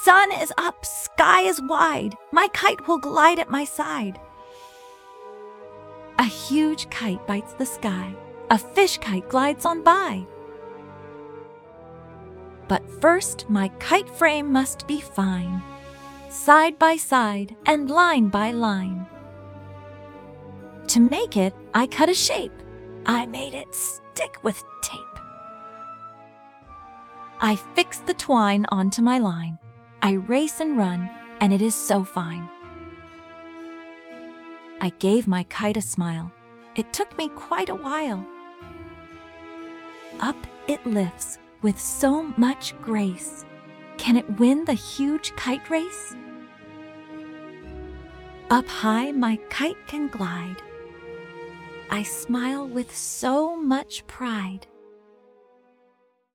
sun is up, sky is wide, my kite will glide at my side. A huge kite bites the sky, a fish kite glides on by. But first my kite frame must be fine, side by side and line by line. To make it, I cut a shape. I made it stick with tape. I fix the twine onto my line. I race and run, and it is so fine. I gave my kite a smile. It took me quite a while. Up it lifts with so much grace. Can it win the huge kite race? Up high my kite can glide. I smile with so much pride.